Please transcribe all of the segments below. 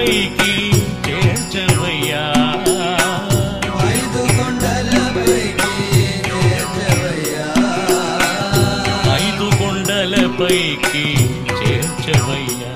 కొండలపైకి చేర్చవయ్యా, 5 కొండలపైకి చేర్చవయ్యా, 5 కొండలపైకి చేర్చవయ్యా,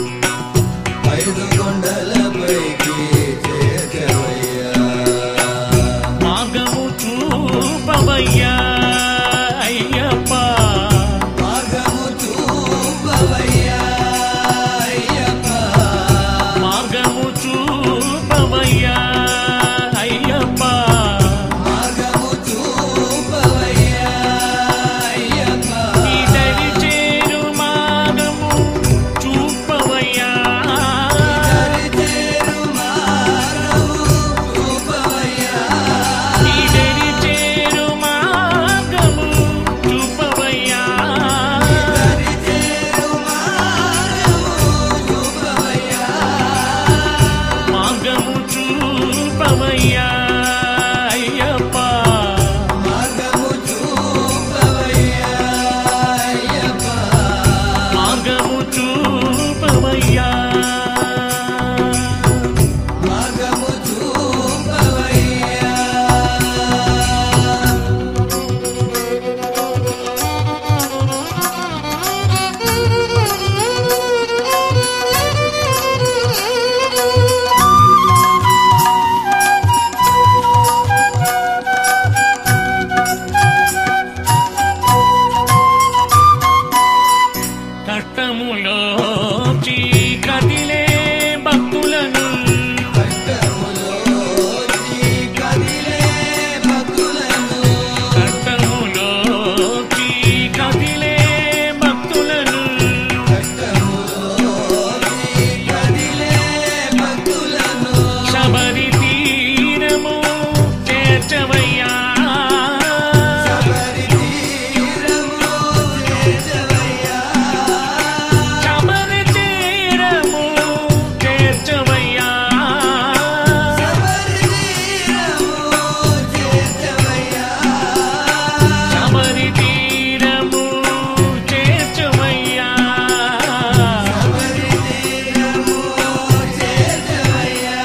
5 కొండలపైకి చేర్చవయ్యా, మార్గము చూపవయ్యా అయ్యప్ప, మార్గము చూపవయ్యా అయ్యప్ప, మార్గము చూపవయ్యా అయ్యప్ప, మార్గము చూపవయ్యా అయ్యప్ప, నీ దరి చేరు మార్గము చూపవయ్యా, దరి చేరు మార్గము చూపవయ్యా, నీ దరి చేరు మార్గము చూపవయ్యా, దరి చేరు మార్గము చూపవయ్యా, మార్గము చూపవయ్యా అయ్యప్ప, మార్గము చూపవయ్యా అయ్యప్ప, మార్గము చూపవయ్యా, మార్గము చూపవయ్యా. కష్టములో చీకటిలే భక్తులను, కష్టములోచి కదిలే భక్తులను, కష్టములో చీకటిలే భక్తులను, కష్టములోచి కదిలే భక్తులను, శబరి తీరము చేర్చవయ్యా, శబరి తీరము చేర్చవయ్యా, శబరి తీరము చేర్చవయ్యా, శబరి తీరము చేర్చవయ్యా, శబరి తీరము చేర్చవయ్యా, శబరి తీరము చేర్చవయ్యా,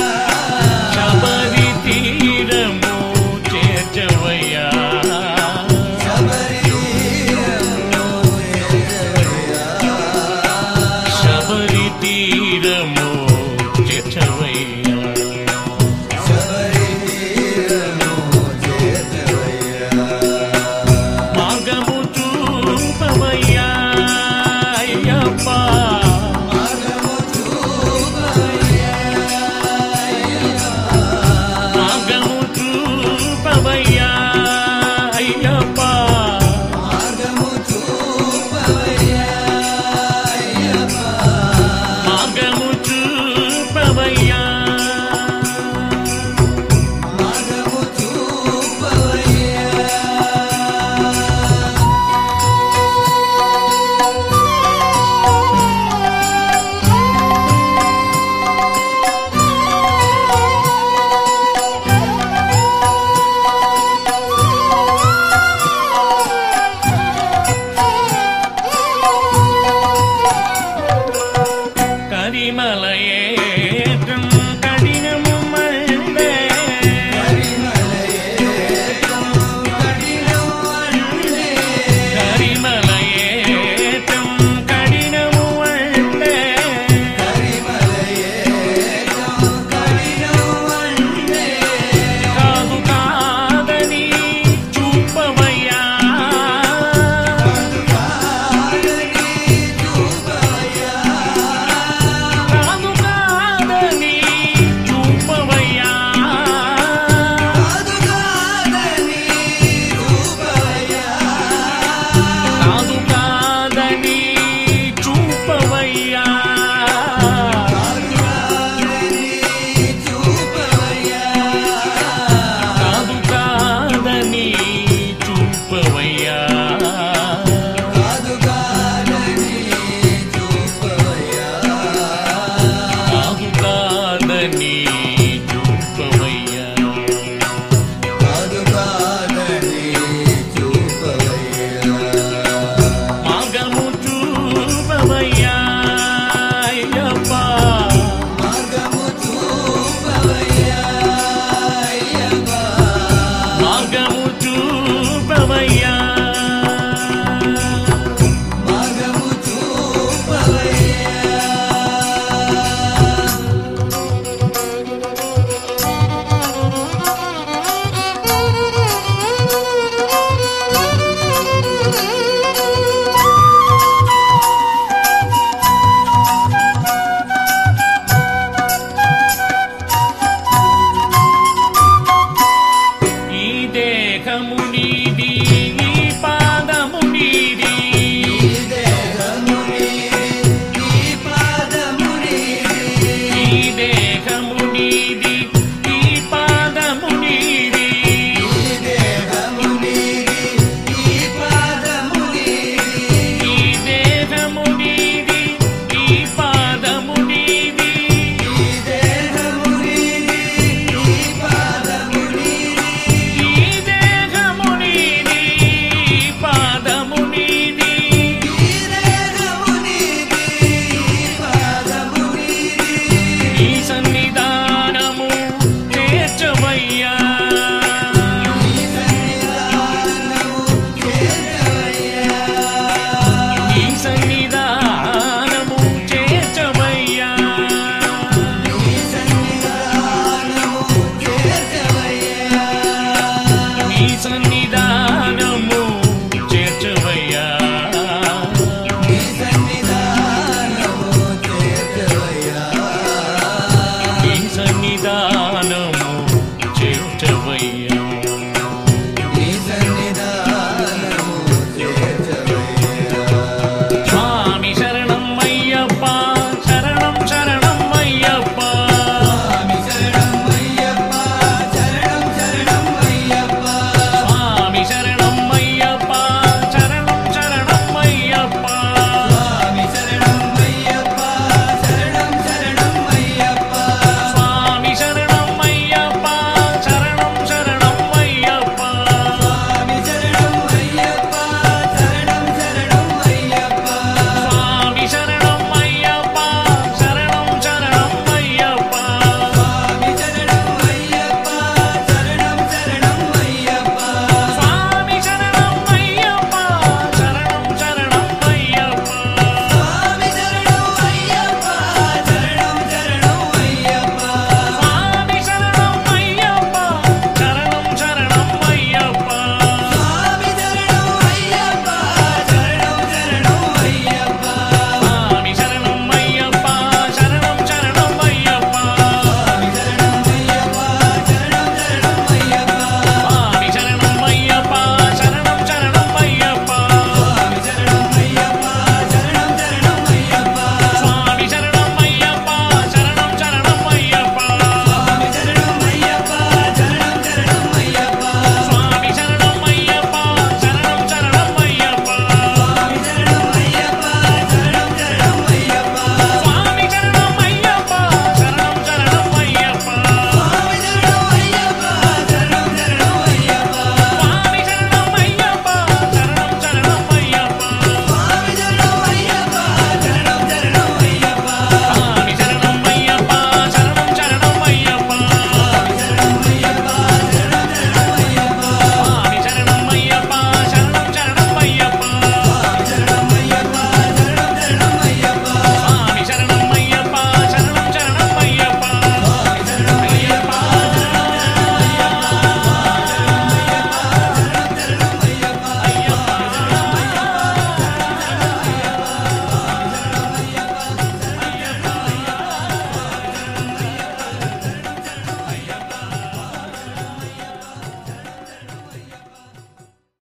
శబరి తీరము చేర్చవయ్యా, శబరి తీరము చేర్చవయ్యా, శబరి తీరము చేర్చవయ్యా, శబరి తీరము చేర్చవయ్యా, మార్గము చూపవయ్యా అయ్యప్ప, మార్గము చూపవయ్యా అయ్యప్ప, మార్గము చూపవయ్యా అయ్యప్ప, మార్గము చూపవయ్యా అయ్యప్ప, మార్గము చూపవయ్యా, మార్గము చూపవయ్యా. కరిమలై